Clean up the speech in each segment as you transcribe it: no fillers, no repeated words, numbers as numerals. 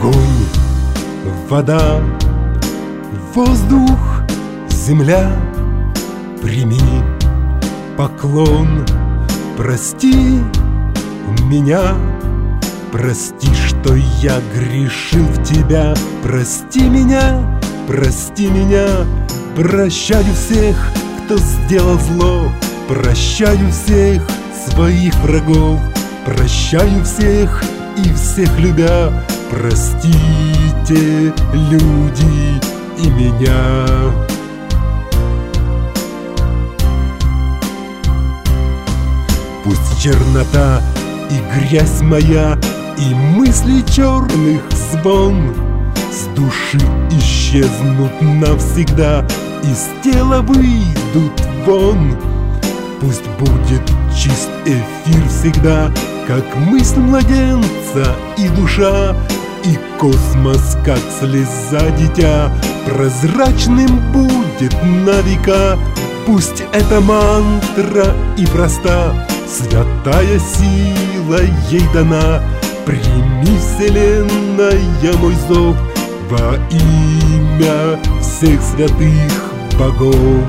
Огонь, вода, воздух, земля, прими поклон, прости меня, прости, что я грешил в тебя, прости меня, прости меня, прощаю всех, кто сделал зло, прощаю всех своих врагов, прощаю всех и всех любя, простите, люди, и меня. Пусть чернота и грязь моя, и мысли черных звон с души исчезнут навсегда, из тела выйдут вон. Пусть будет чист эфир всегда, как мысль младенца и душа, и космос, как слеза дитя, прозрачным будет на века. Пусть эта мантра и проста, святая сила ей дана. Прими, вселенная, мой зов во имя всех святых богов.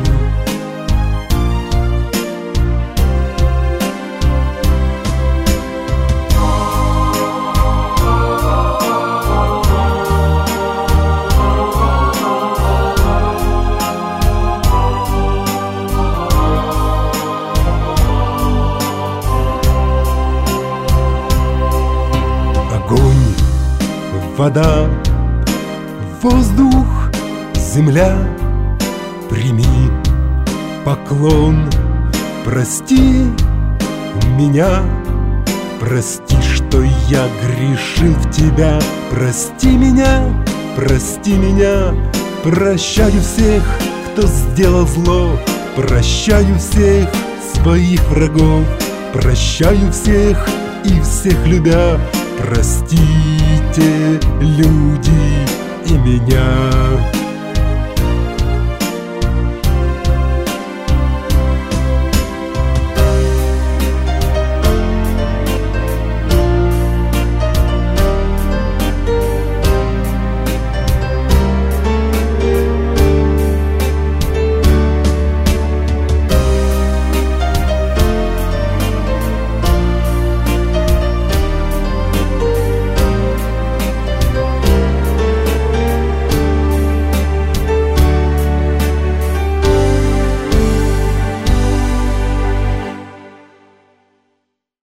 Огонь, вода, воздух, земля, прими поклон, прости меня, прости, что я грешил в тебя, прости меня, прощаю всех, кто сделал зло, прощаю всех своих врагов, прощаю всех и всех любя. Простите, люди, и меня.